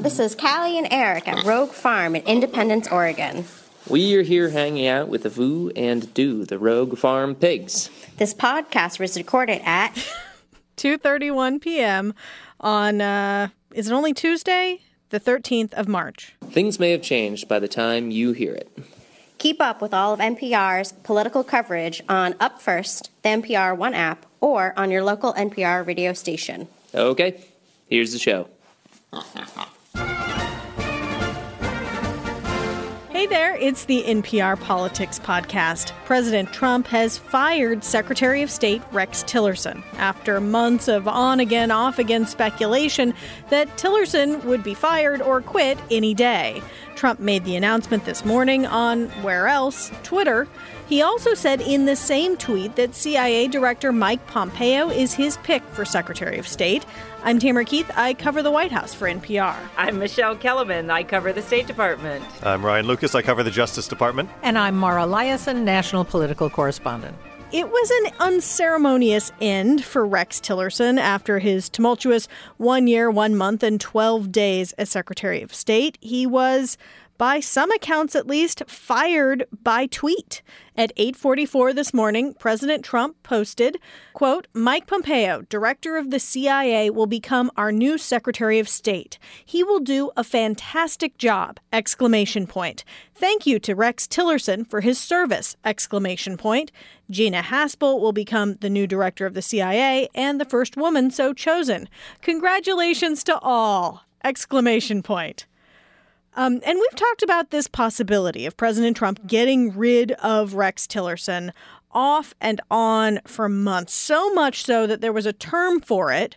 This is Callie and Eric at Rogue Farm in Independence, Oregon. We are here hanging out with the Voo and Do, the Rogue Farm pigs. This podcast was recorded at 2:31 p.m. on, is it only Tuesday? The 13th of March. Things may have changed by the time you hear it. Keep up with all of NPR's political coverage on Up First, the NPR One app, or on your local NPR radio station. Okay, here's the show. Hey there, it's the NPR Politics Podcast. President Trump has fired Secretary of State Rex Tillerson after months of on-again, off-again speculation that Tillerson would be fired or quit any day. Trump made the announcement this morning on, where else, Twitter. He also said in the same tweet that CIA Director Mike Pompeo is his pick for Secretary of State. I'm Tamara Keith. I cover the White House for NPR. I'm Michelle Kellerman. I cover the State Department. I'm Ryan Lucas. I cover the Justice Department. And I'm Mara Liasson, national political correspondent. It was an unceremonious end for Rex Tillerson after his tumultuous 1 year, 1 month, and 12 days as Secretary of State. He was, by some accounts at least, fired by tweet. At 8:44 this morning, President Trump posted, quote, Mike Pompeo, director of the CIA, will become our new Secretary of State. He will do a fantastic job, exclamation point. Thank you to Rex Tillerson for his service, exclamation point. Gina Haspel will become the new director of the CIA and the first woman so chosen. Congratulations to all, exclamation point. And we've talked about this possibility of President Trump getting rid of Rex Tillerson off and on for months, so much so that there was a term for it,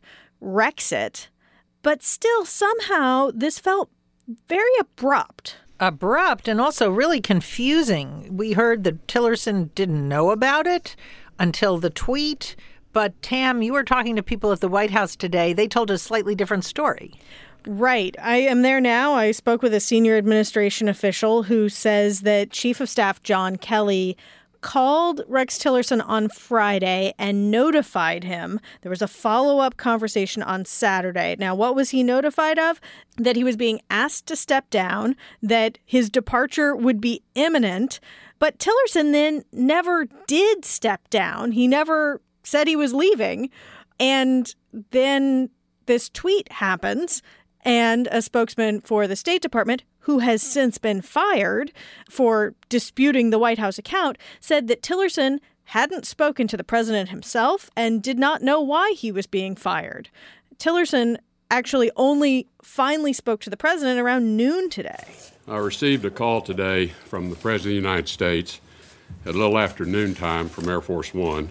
Rexit. But still, somehow, this felt very abrupt. Abrupt and also really confusing. We heard that Tillerson didn't know about it until the tweet. But, Tam, you were talking to people at the White House today. They told a slightly different story. Right. I am there now. I spoke with a senior administration official who says that Chief of Staff John Kelly called Rex Tillerson on Friday and notified him. There was a follow-up conversation on Saturday. Now, what was he notified of? That he was being asked to step down, that his departure would be imminent. But Tillerson then never did step down. He never said he was leaving. And then this tweet happens. And a spokesman for the State Department, who has since been fired for disputing the White House account, said that Tillerson hadn't spoken to the president himself and did not know why he was being fired. Tillerson actually only finally spoke to the president around noon today. I received a call today from the President of the United States at a little after noontime from Air Force One.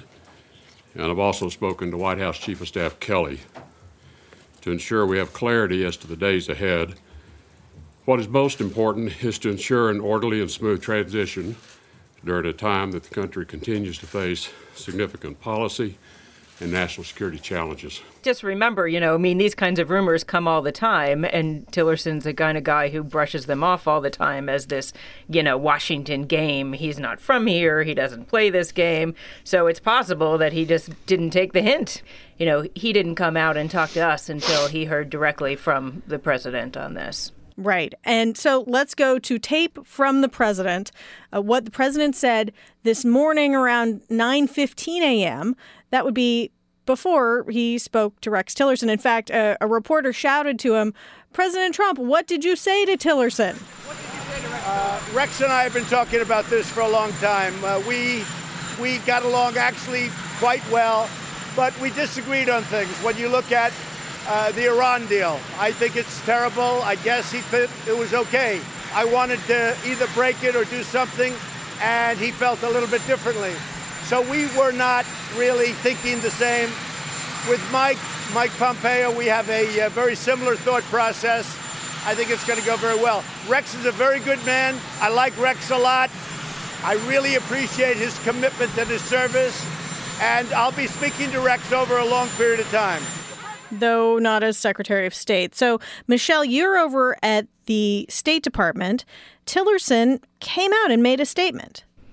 And I've also spoken to White House Chief of Staff Kelly to ensure we have clarity as to the days ahead. What is most important is to ensure an orderly and smooth transition during a time that the country continues to face significant policy and national security challenges. Just remember, these kinds of rumors come all the time, and Tillerson's the kind of guy who brushes them off all the time as this, Washington game. He's not from here. He doesn't play this game. So it's possible that he just didn't take the hint. He didn't come out and talk to us until he heard directly from the president on this. Right. And so let's go to tape from the president. What the president said this morning around 9:15 a.m. That would be before he spoke to Rex Tillerson. In fact, a reporter shouted to him, President Trump, what did you say to Tillerson? What did you say to Rex? Rex and I have been talking about this for a long time. We got along actually quite well, but we disagreed on things. When you look at the Iran deal, I think it's terrible. I guess he thought it was okay. I wanted to either break it or do something, and he felt a little bit differently. So we were not really thinking the same. With Mike Pompeo, we have a very similar thought process. I think it's going to go very well. Rex is a very good man. I like Rex a lot. I really appreciate his commitment and his service. And I'll be speaking to Rex over a long period of time. Though not as Secretary of State. So, Michelle, you're over at the State Department. Tillerson came out and made a statement.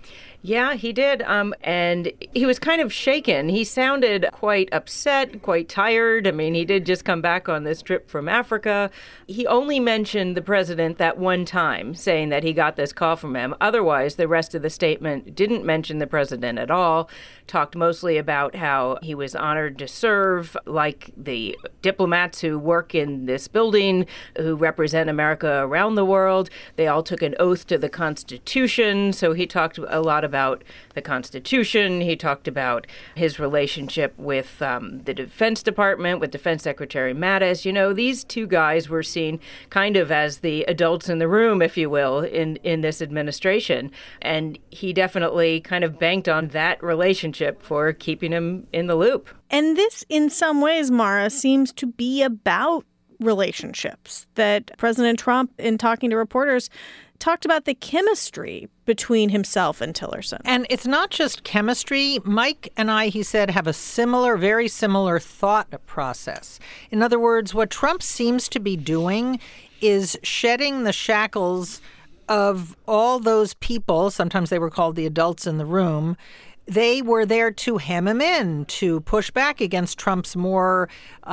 Yeah, he did. And he was kind of shaken. He sounded quite upset, quite tired. I mean, he did just come back on this trip from Africa. He only mentioned the president that one time, saying that he got this call from him. Otherwise, the rest of the statement didn't mention the president at all. Talked mostly about how he was honored to serve, like the diplomats who work in this building, who represent America around the world. They all took an oath to the Constitution. So he talked a lot about the Constitution. He talked about his relationship with the Defense Department, with Defense Secretary Mattis. You know, these two guys were seen kind of as the adults in the room, if you will, in this administration. And he definitely kind of banked on that relationship for keeping him in the loop. And this, in some ways, Mara, seems to be about relationships. That President Trump, in talking to reporters, talked about the chemistry between himself and Tillerson. And it's not just chemistry. Mike and I, he said, have a very similar thought process. In other words, what Trump seems to be doing is shedding the shackles of all those people, sometimes they were called the adults in the room. They were there to hem him in, to push back against Trump's more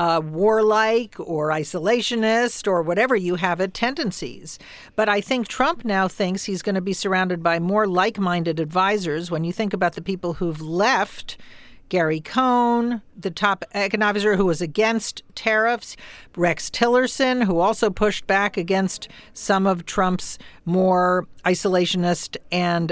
warlike or isolationist or whatever you have it tendencies. But I think Trump now thinks he's going to be surrounded by more like-minded advisors. When you think about the people who've left, Gary Cohn, the top economic officer who was against tariffs, Rex Tillerson, who also pushed back against some of Trump's more isolationist and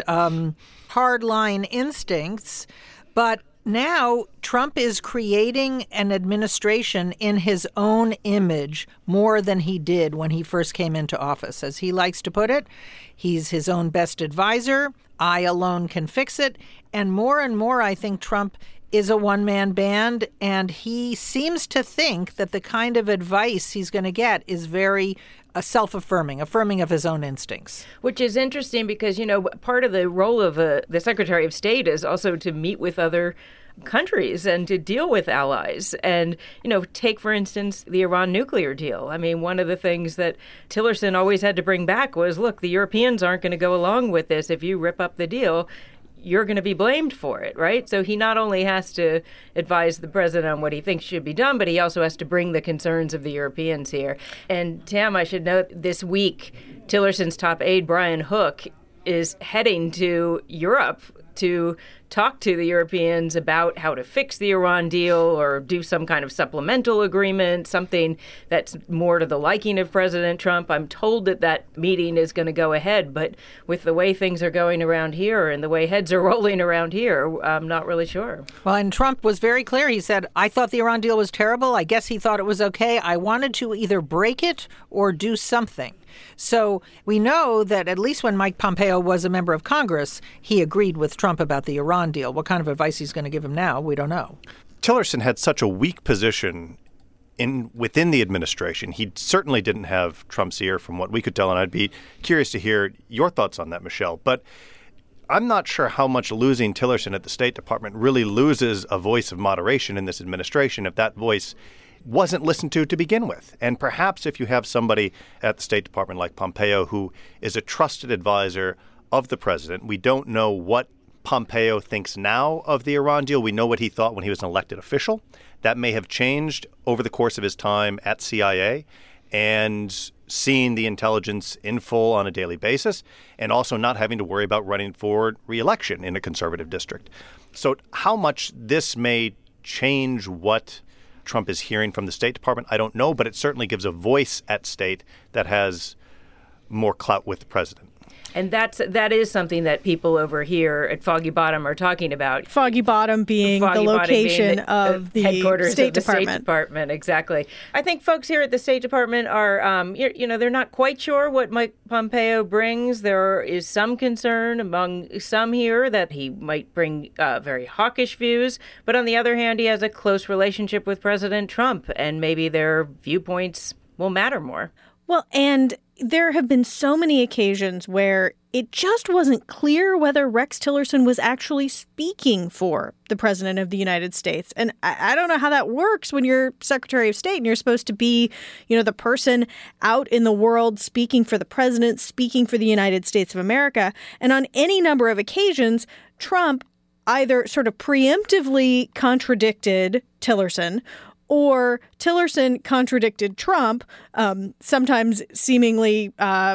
hardline instincts. But now Trump is creating an administration in his own image more than he did when he first came into office. As he likes to put it, he's his own best advisor. I alone can fix it. And more, I think Trump is a one-man band, and he seems to think that the kind of advice he's going to get is very self-affirming, affirming of his own instincts. Which is interesting because, you know, part of the role of the Secretary of State is also to meet with other countries and to deal with allies. And, you know, take, for instance, the Iran nuclear deal. I mean, one of the things that Tillerson always had to bring back was, look, the Europeans aren't going to go along with this. If you rip up the deal, you're going to be blamed for it, right? So he not only has to advise the president on what he thinks should be done, but he also has to bring the concerns of the Europeans here. And Tam, I should note, this week, Tillerson's top aide, Brian Hook, is heading to Europe to talk to the Europeans about how to fix the Iran deal or do some kind of supplemental agreement, something that's more to the liking of President Trump. I'm told that meeting is going to go ahead, but with the way things are going around here and the way heads are rolling around here, I'm not really sure. Well, and Trump was very clear. He said, I thought the Iran deal was terrible. I guess he thought it was okay. I wanted to either break it or do something. So we know that at least when Mike Pompeo was a member of Congress, he agreed with Trump about the Iran deal. What kind of advice he's going to give him now, we don't know. Tillerson had such a weak position within the administration. He certainly didn't have Trump's ear from what we could tell, and I'd be curious to hear your thoughts on that, Michelle. But I'm not sure how much losing Tillerson at the State Department really loses a voice of moderation in this administration if that voice wasn't listened to begin with. And perhaps if you have somebody at the State Department like Pompeo who is a trusted advisor of the president, we don't know what Pompeo thinks now of the Iran deal. We know what he thought when he was an elected official. That may have changed over the course of his time at CIA and seeing the intelligence in full on a daily basis, and also not having to worry about running for re-election in a conservative district. So how much this may change what Trump is hearing from the State Department, I don't know, but it certainly gives a voice at state that has more clout with the president. And that is something that people over here at Foggy Bottom are talking about. Foggy Bottom being the location of the headquarters State of the Department. State Department, exactly. I think folks here at the State Department are, they're not quite sure what Mike Pompeo brings. There is some concern among some here that he might bring very hawkish views. But on the other hand, he has a close relationship with President Trump, and maybe their viewpoints will matter more. Well, and there have been so many occasions where it just wasn't clear whether Rex Tillerson was actually speaking for the President of the United States. And I don't know how that works when you're Secretary of State and you're supposed to be, the person out in the world speaking for the president, speaking for the United States of America. And on any number of occasions, Trump either sort of preemptively contradicted Tillerson, or Tillerson contradicted Trump, sometimes seemingly,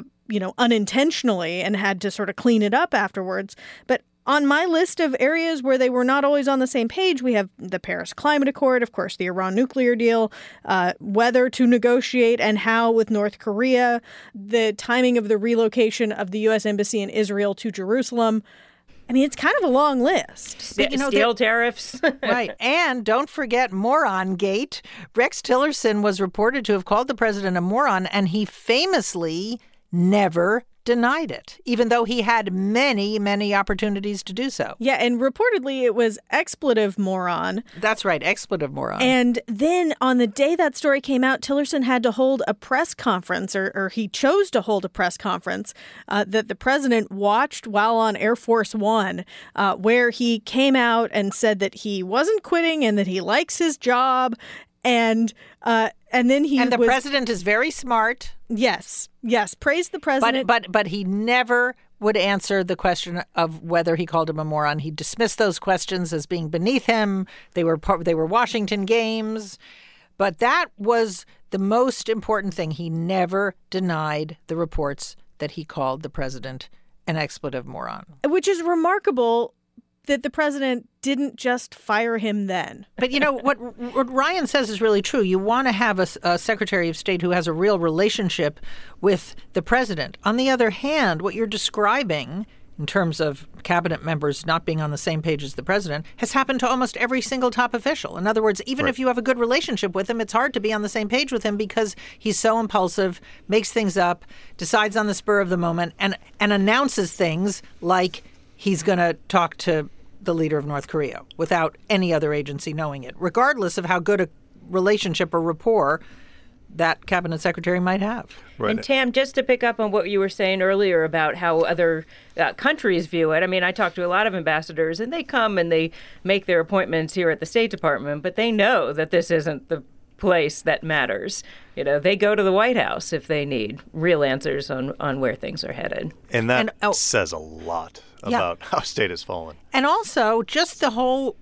unintentionally, and had to sort of clean it up afterwards. But on my list of areas where they were not always on the same page, we have the Paris Climate Accord, of course, the Iran nuclear deal, whether to negotiate and how with North Korea, the timing of the relocation of the U.S. Embassy in Israel to Jerusalem. I mean, it's kind of a long list. Steel tariffs. Right. And don't forget Moron Gate. Rex Tillerson was reported to have called the president a moron, and he famously never denied it, even though he had many, many opportunities to do so. Yeah, and reportedly it was expletive moron. That's right, expletive moron. And then on the day that story came out, Tillerson had to hold a press conference, or he chose to hold a press conference that the president watched while on Air Force One, where he came out and said that he wasn't quitting and that he likes his job. And then the president is very smart. Yes. Praise the president. But he never would answer the question of whether he called him a moron. He dismissed those questions as being beneath him. They were Washington games. But that was the most important thing. He never denied the reports that he called the president an expletive moron. Which is remarkable that the president didn't just fire him then. But what Ryan says is really true. You want to have a Secretary of State who has a real relationship with the president. On the other hand, what you're describing in terms of cabinet members not being on the same page as the president has happened to almost every single top official. In other words, even if you have a good relationship with him, it's hard to be on the same page with him because he's so impulsive, makes things up, decides on the spur of the moment, and announces things like he's going to talk to the leader of North Korea without any other agency knowing it, regardless of how good a relationship or rapport that cabinet secretary might have. Right. And Tam, just to pick up on what you were saying earlier about how other countries view it, I mean, I talk to a lot of ambassadors, and they come and they make their appointments here at the State Department, but they know that this isn't the place that matters. They go to the White House if they need real answers on where things are headed. And that says a lot about how state has fallen. And also just the whole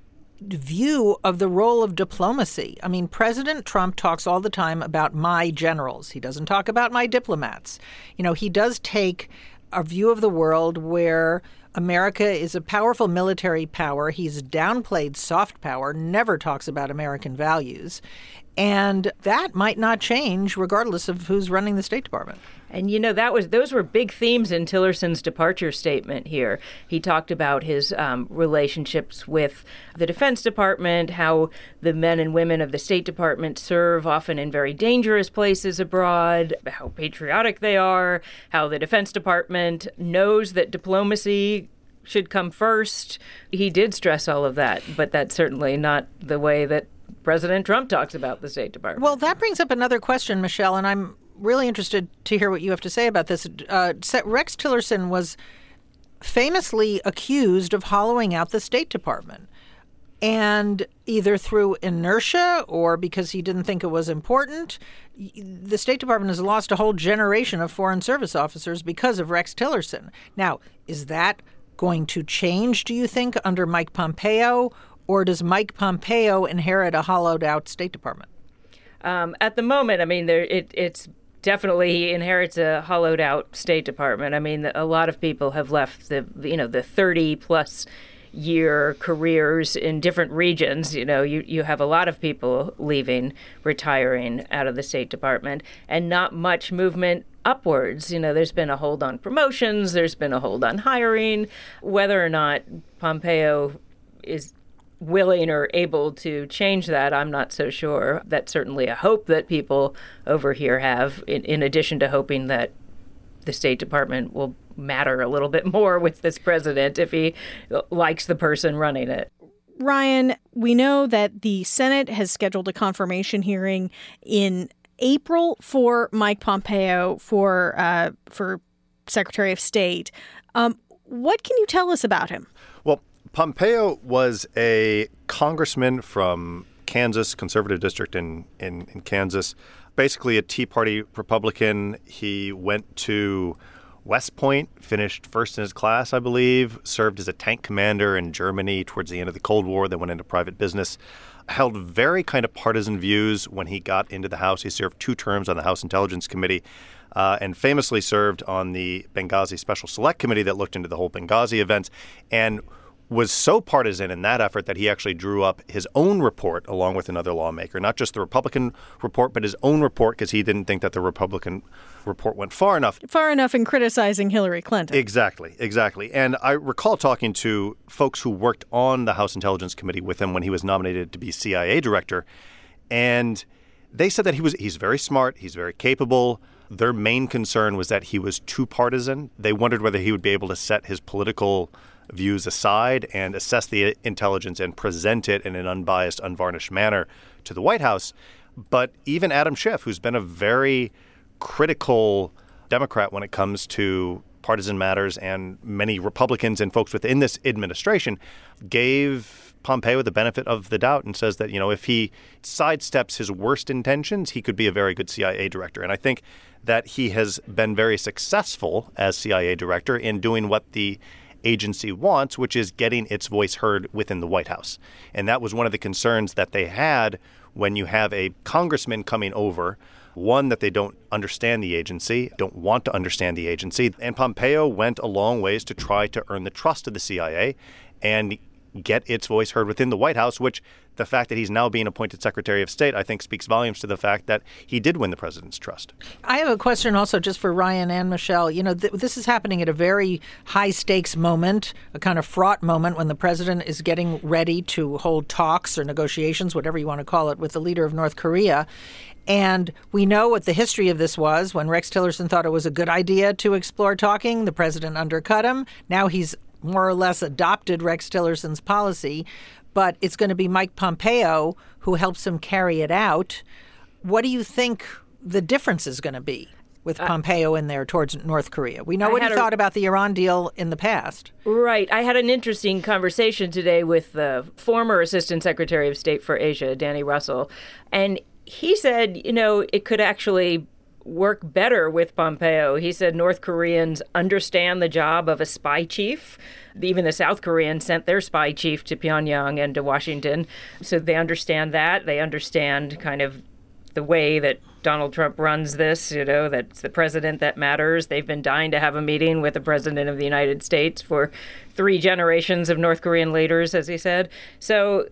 view of the role of diplomacy. I mean, President Trump talks all the time about my generals. He doesn't talk about my diplomats. He does take a view of the world where America is a powerful military power. He's downplayed soft power, never talks about American values. And that might not change regardless of who's running the State Department. And, those were big themes in Tillerson's departure statement here. He talked about his relationships with the Defense Department, how the men and women of the State Department serve often in very dangerous places abroad, how patriotic they are, how the Defense Department knows that diplomacy should come first. He did stress all of that, but that's certainly not the way that President Trump talks about the State Department. Well, that brings up another question, Michelle, and I'm really interested to hear what you have to say about this. Rex Tillerson was famously accused of hollowing out the State Department, and either through inertia or because he didn't think it was important, the State Department has lost a whole generation of Foreign Service officers because of Rex Tillerson. Now, is that going to change, do you think, under Mike Pompeo? Or does Mike Pompeo inherit a hollowed-out State Department? At the moment, I mean, it's definitely he inherits a hollowed-out State Department. I mean, a lot of people have left the 30-plus year careers in different regions. You have a lot of people leaving, retiring out of the State Department, and not much movement upwards. There's been a hold on promotions. There's been a hold on hiring. Whether or not Pompeo is willing or able to change that, I'm not so sure. That's certainly a hope that people over here have, in addition to hoping that the State Department will matter a little bit more with this president if he likes the person running it. Ryan, we know that the Senate has scheduled a confirmation hearing in April for Mike Pompeo for Secretary of State. What can you tell us about him? Well, Pompeo was a congressman from Kansas, conservative district in Kansas, basically a Tea Party Republican. He went to West Point, finished first in his class, I believe, served as a tank commander in Germany towards the end of the Cold War, then went into private business, held very kind of partisan views when he got into the House. He served 2 terms on the House Intelligence Committee and famously served on the Benghazi Special Select Committee that looked into the whole Benghazi events, and was so partisan in that effort that he actually drew up his own report along with another lawmaker, not just the Republican report, but his own report, because he didn't think that the Republican report went far enough. Far enough in criticizing Hillary Clinton. Exactly. And I recall talking to folks who worked on the House Intelligence Committee with him when he was nominated to be CIA director, and they said that he's very smart, he's very capable. Their main concern was that he was too partisan. They wondered whether he would be able to set his political views aside and assess the intelligence and present it in an unbiased, unvarnished manner to the White House. But even Adam Schiff, who's been a very critical Democrat when it comes to partisan matters, and many Republicans and folks within this administration, gave Pompeo the benefit of the doubt and says that, if he sidesteps his worst intentions, he could be a very good CIA director. And I think that he has been very successful as CIA director in doing what the agency wants, which is getting its voice heard within the White House. And that was one of the concerns that they had when you have a congressman coming over, one, that they don't understand the agency, don't want to understand the agency. And Pompeo went a long ways to try to earn the trust of the CIA and get its voice heard within the White House, which the fact that he's now being appointed Secretary of State, I think, speaks volumes to the fact that he did win the president's trust. I have a question also just for Ryan and Michelle. This is happening at a very high-stakes moment, a kind of fraught moment when the president is getting ready to hold talks or negotiations, whatever you want to call it, with the leader of North Korea. And we know what the history of this was. When Rex Tillerson thought it was a good idea to explore talking, the president undercut him. Now he's more or less adopted Rex Tillerson's policy, but it's going to be Mike Pompeo who helps him carry it out. What do you think the difference is going to be with Pompeo in there towards North Korea? We know what he thought about the Iran deal in the past. Right. I had an interesting conversation today with the former Assistant Secretary of State for Asia, Danny Russell, and he said, it could actually work better with Pompeo. He said North Koreans understand the job of a spy chief. Even the South Koreans sent their spy chief to Pyongyang and to Washington. So they understand that. They understand kind of the way that Donald Trump runs this, that's the president that matters. They've been dying to have a meeting with the president of the United States for 3 generations of North Korean leaders, as he said. So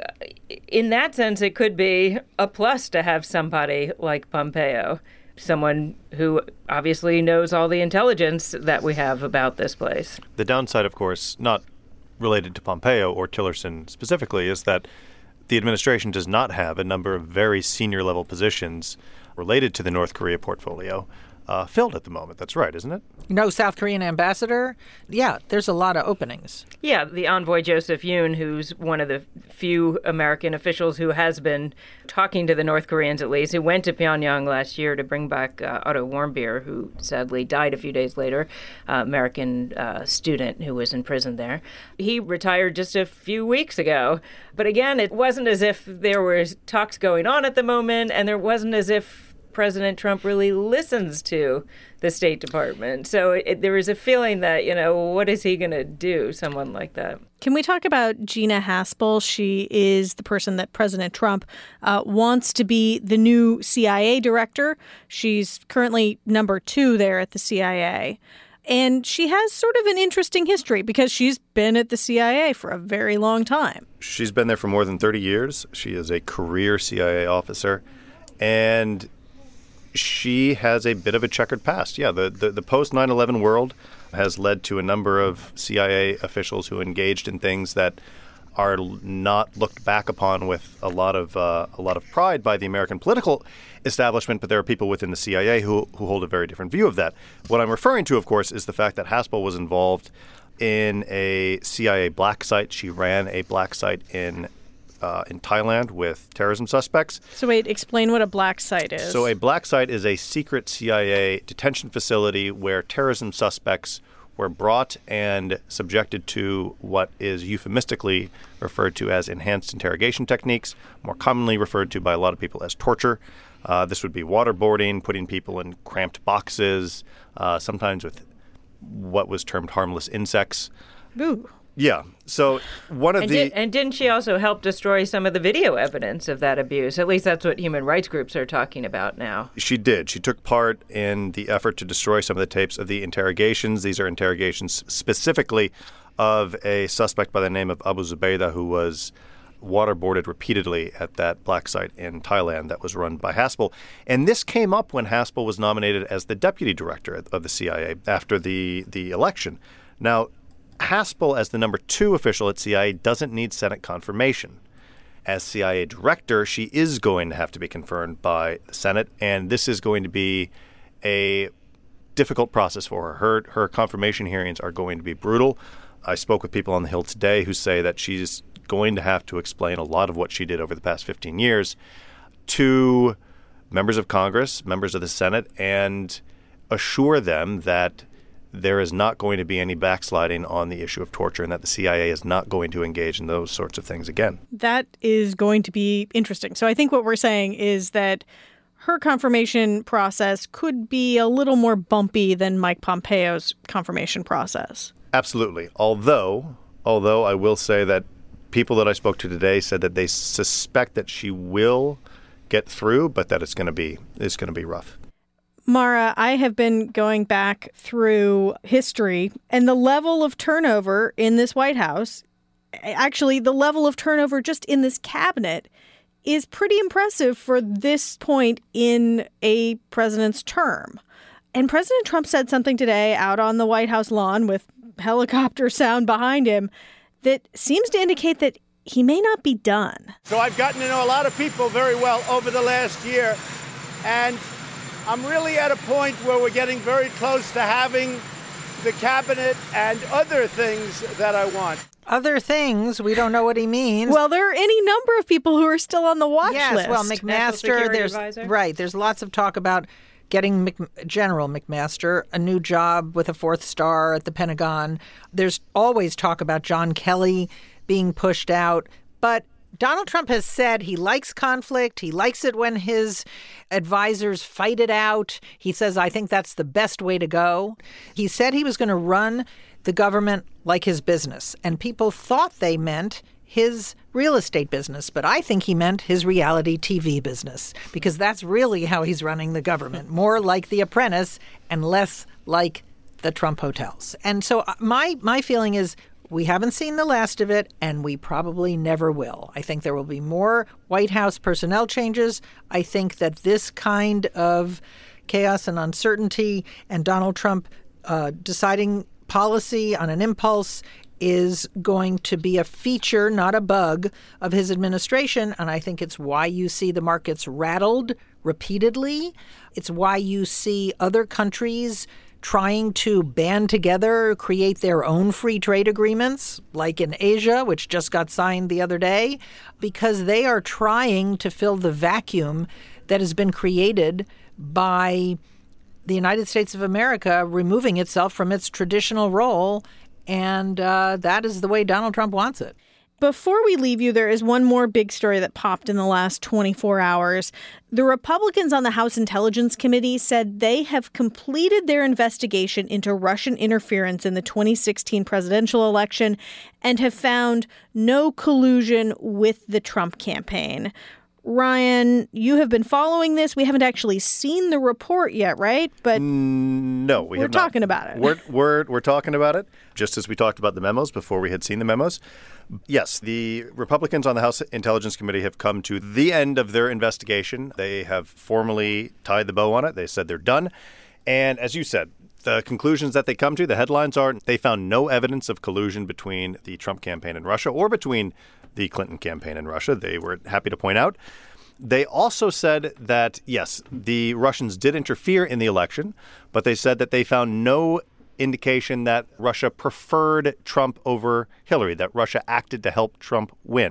in that sense, it could be a plus to have somebody like Pompeo, someone who obviously knows all the intelligence that we have about this place. The downside, of course, not related to Pompeo or Tillerson specifically, is that the administration does not have a number of very senior level positions related to the North Korea portfolio filled at the moment. That's right, isn't it? No South Korean ambassador? Yeah, there's a lot of openings. Yeah, the envoy Joseph Yoon, who's one of the few American officials who has been talking to the North Koreans at least, who went to Pyongyang last year to bring back Otto Warmbier, who sadly died a few days later, American student who was in prison there. He retired just a few weeks ago. But again, it wasn't as if there were talks going on at the moment, and there wasn't as if President Trump really listens to the State Department. So there is a feeling that, what is he going to do, someone like that? Can we talk about Gina Haspel? She is the person that President Trump wants to be the new CIA director. She's currently number 2 there at the CIA. And she has sort of an interesting history because she's been at the CIA for a very long time. She's been there for more than 30 years. She is a career CIA officer. And she has a bit of a checkered past. Yeah, the post-9/11 world has led to a number of CIA officials who engaged in things that are not looked back upon with a lot of pride by the American political establishment, but there are people within the CIA who hold a very different view of that. What I'm referring to, of course, is the fact that Haspel was involved in a CIA black site. She ran a black site in in Thailand with terrorism suspects. So wait, explain what a black site is. So a black site is a secret CIA detention facility where terrorism suspects were brought and subjected to what is euphemistically referred to as enhanced interrogation techniques, more commonly referred to by a lot of people as torture. This would be waterboarding, putting people in cramped boxes, sometimes with what was termed harmless insects. Ooh. Yeah. So one of And didn't she also help destroy some of the video evidence of that abuse? At least that's what human rights groups are talking about now. She did. She took part in the effort to destroy some of the tapes of the interrogations. These are interrogations specifically of a suspect by the name of Abu Zubaydah, who was waterboarded repeatedly at that black site in Thailand that was run by Haspel. And this came up when Haspel was nominated as the deputy director of the CIA after the election. Now, Haspel, as the number 2 official at CIA, doesn't need Senate confirmation. As CIA director, she is going to have to be confirmed by the Senate, and this is going to be a difficult process for her. Her confirmation hearings are going to be brutal. I spoke with people on the Hill today who say that she's going to have to explain a lot of what she did over the past 15 years to members of Congress, members of the Senate, and assure them that there is not going to be any backsliding on the issue of torture and that the CIA is not going to engage in those sorts of things again. That is going to be interesting. So I think what we're saying is that her confirmation process could be a little more bumpy than Mike Pompeo's confirmation process. Absolutely. Although I will say that people that I spoke to today said that they suspect that she will get through, but that it's going to be rough. Mara, I have been going back through history, and the level of turnover in this White House, actually the level of turnover just in this cabinet, is pretty impressive for this point in a president's term. And President Trump said something today out on the White House lawn with helicopter sound behind him that seems to indicate that he may not be done. So I've gotten to know a lot of people very well over the last year, and I'm really at a point where we're getting very close to having the cabinet and other things that I want. Other things, we don't know what he means. Well, there are any number of people who are still on the watch list. Yes, well, McMaster, there's lots of talk about getting General McMaster a new job with a 4th star at the Pentagon. There's always talk about John Kelly being pushed out, but Donald Trump has said he likes conflict. He likes it when his advisors fight it out. He says, I think that's the best way to go. He said he was going to run the government like his business, and people thought they meant his real estate business, but I think he meant his reality TV business, because that's really how he's running the government, more like The Apprentice and less like the Trump hotels. And so my feeling is we haven't seen the last of it, and we probably never will. I think there will be more White House personnel changes. I think that this kind of chaos and uncertainty and Donald Trump deciding policy on an impulse is going to be a feature, not a bug, of his administration. And I think it's why you see the markets rattled repeatedly. It's why you see other countries trying to band together, create their own free trade agreements, like in Asia, which just got signed the other day, because they are trying to fill the vacuum that has been created by the United States of America removing itself from its traditional role. And that is the way Donald Trump wants it. Before we leave you, there is one more big story that popped in the last 24 hours. The Republicans on the House Intelligence Committee said they have completed their investigation into Russian interference in the 2016 presidential election and have found no collusion with the Trump campaign. Ryan, you have been following this. We haven't actually seen the report yet, right? But no, we have not. We're talking about it. We're talking about it, just as we talked about the memos before we had seen the memos. Yes, the Republicans on the House Intelligence Committee have come to the end of their investigation. They have formally tied the bow on it. They said they're done. And as you said, the conclusions that they come to, the headlines are, they found no evidence of collusion between the Trump campaign and Russia or between the Clinton campaign and Russia. They were happy to point out. They also said that, yes, the Russians did interfere in the election, but they said that they found no indication that Russia preferred Trump over Hillary, that Russia acted to help Trump win.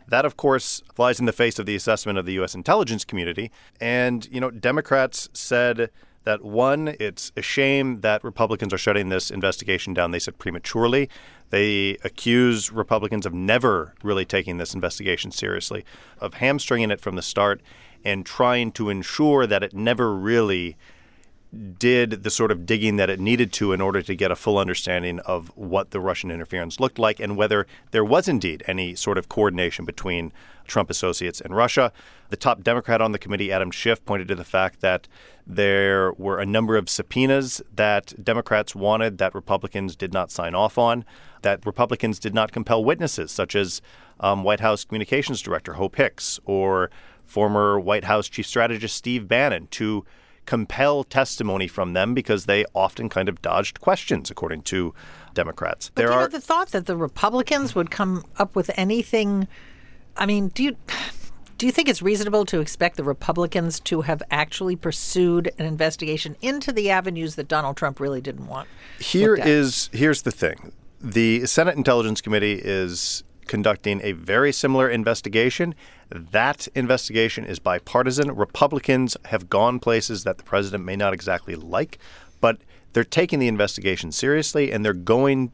That, of course, flies in the face of the assessment of the U.S. intelligence community. And, Democrats said that, one, it's a shame that Republicans are shutting this investigation down, they said, prematurely. They accuse Republicans of never really taking this investigation seriously, of hamstringing it from the start and trying to ensure that it never really did the sort of digging that it needed to in order to get a full understanding of what the Russian interference looked like and whether there was indeed any sort of coordination between Trump associates and Russia. The top Democrat on the committee, Adam Schiff, pointed to the fact that there were a number of subpoenas that Democrats wanted that Republicans did not sign off on, that Republicans did not compel witnesses, such as White House Communications Director Hope Hicks or former White House Chief Strategist Steve Bannon, to compel testimony from them because they often kind of dodged questions, according to Democrats. But the thought that the Republicans would come up with anything, I mean, do you think it's reasonable to expect the Republicans to have actually pursued an investigation into the avenues that Donald Trump really didn't want? Here's the thing. The Senate Intelligence Committee is conducting a very similar investigation. That investigation is bipartisan. Republicans have gone places that the president may not exactly like, but they're taking the investigation seriously, and they're going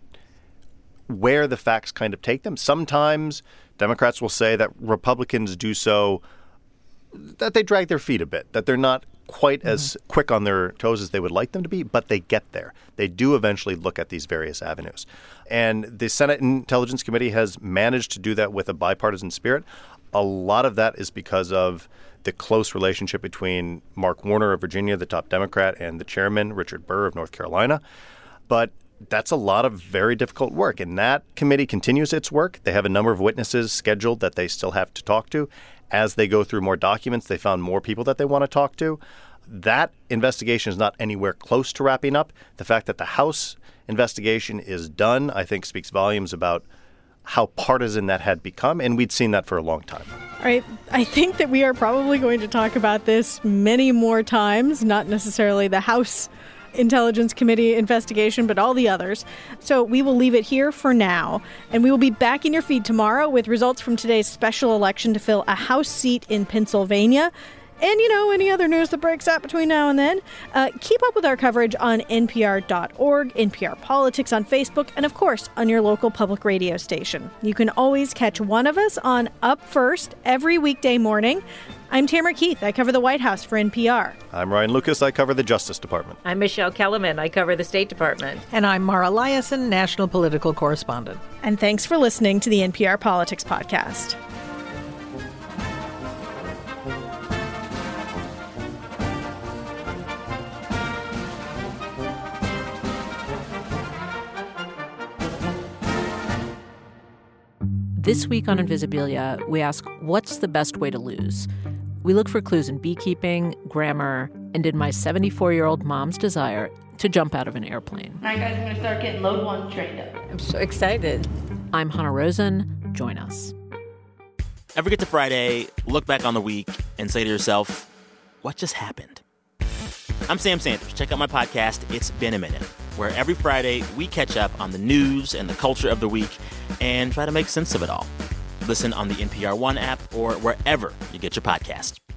where the facts kind of take them. Sometimes Democrats will say that Republicans do so, that they drag their feet a bit, that they're not quite as quick on their toes as they would like them to be, but they get there. They do eventually look at these various avenues. And the Senate Intelligence Committee has managed to do that with a bipartisan spirit. A lot of that is because of the close relationship between Mark Warner of Virginia, the top Democrat, and the chairman, Richard Burr of North Carolina. But that's a lot of very difficult work. And that committee continues its work. They have a number of witnesses scheduled that they still have to talk to. As they go through more documents, they found more people that they want to talk to. That investigation is not anywhere close to wrapping up. The fact that the House investigation is done, I think, speaks volumes about how partisan that had become, and we'd seen that for a long time. All right. I think that we are probably going to talk about this many more times, not necessarily the House Intelligence Committee investigation, but all the others. So we will leave it here for now, and we will be back in your feed tomorrow with results from today's special election to fill a House seat in Pennsylvania. And, any other news that breaks out between now and then. Keep up with our coverage on NPR.org, NPR Politics on Facebook, and, of course, on your local public radio station. You can always catch one of us on Up First every weekday morning. I'm Tamara Keith. I cover the White House for NPR. I'm Ryan Lucas. I cover the Justice Department. I'm Michelle Kellerman. I cover the State Department. And I'm Mara Liasson, national political correspondent. And thanks for listening to the NPR Politics Podcast. This week on Invisibilia, we ask, what's the best way to lose? We look for clues in beekeeping, grammar, and in my 74-year-old mom's desire to jump out of an airplane. All right, guys, I'm going to start getting load one trained up. I'm so excited. I'm Hannah Rosen. Join us. Ever get to Friday, look back on the week, and say to yourself, what just happened? I'm Sam Sanders. Check out my podcast, It's Been a Minute, where every Friday we catch up on the news and the culture of the week and try to make sense of it all. Listen on the NPR One app or wherever you get your podcast.